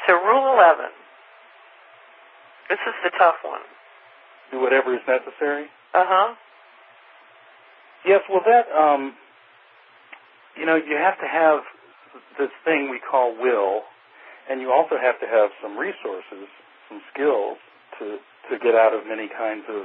So Rule 11. This is the tough one. Do whatever is necessary? Uh-huh. Yes, well, that, you have to have this thing we call will, and you also have to have some resources, some skills to get out of many kinds of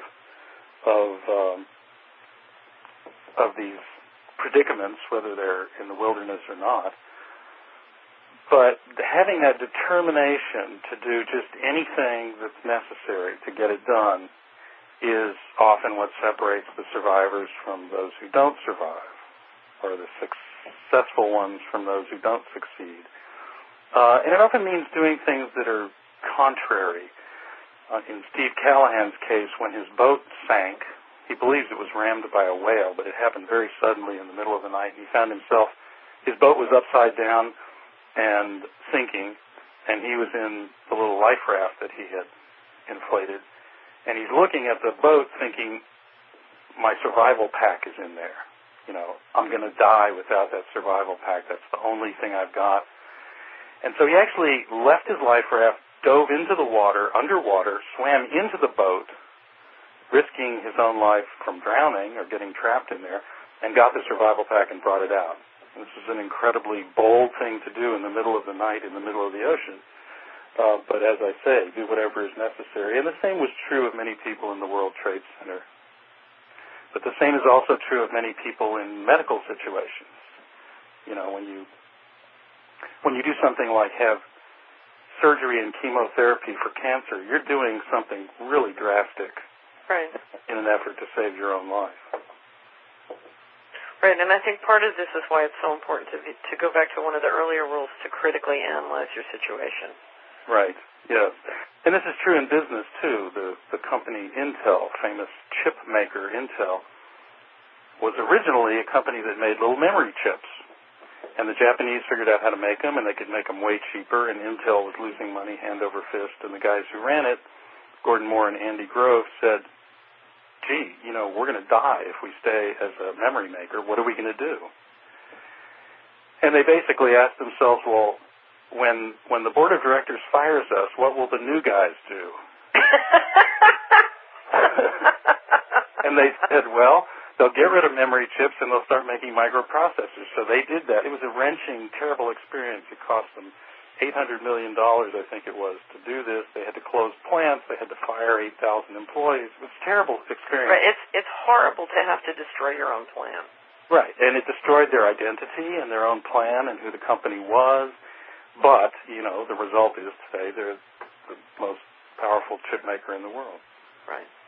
these predicaments, whether they're in the wilderness or not. But having that determination to do just anything that's necessary to get it done is often what separates the survivors from those who don't survive, or the successful ones from those who don't succeed. And it often means doing things that are contrary. In Steve Callahan's case, when his boat sank, he believes it was rammed by a whale, but it happened very suddenly in the middle of the night, and he found himself, his boat was upside down and sinking, and he was in the little life raft that he had inflated. And he's looking at the boat thinking, my survival pack is in there. I'm going to die without that survival pack. That's the only thing I've got. And so he actually left his life raft, dove into the water, underwater, swam into the boat, risking his own life from drowning or getting trapped in there, and got the survival pack and brought it out. And this is an incredibly bold thing to do in the middle of the night, in the middle of the ocean. But as I say, do whatever is necessary. And the same was true of many people in the World Trade Center. But the same is also true of many people in medical situations. When you do something like have surgery and chemotherapy for cancer, you're doing something really drastic. Right. In an effort to save your own life. Right, and I think part of this is why it's so important to go back to one of the earlier rules to critically analyze your situation. Right, yes. And this is true in business, too. The company Intel, famous chip maker Intel, was originally a company that made little memory chips. And the Japanese figured out how to make them, and they could make them way cheaper, and Intel was losing money hand over fist. And the guys who ran it, Gordon Moore and Andy Grove, said, gee, we're going to die if we stay as a memory maker. What are we going to do? And they basically asked themselves, well, when the board of directors fires us, what will the new guys do? And they said, well, they'll get rid of memory chips and they'll start making microprocessors. So they did that. It was a wrenching, terrible experience. It cost them $800 million, I think it was, to do this. They had to close plants. They had to fire 8,000 employees. It was a terrible experience. Right. It's horrible to have to destroy your own plan. Right. And it destroyed their identity and their own plan and who the company was. But, the result is today they're the most powerful chip maker in the world. Right.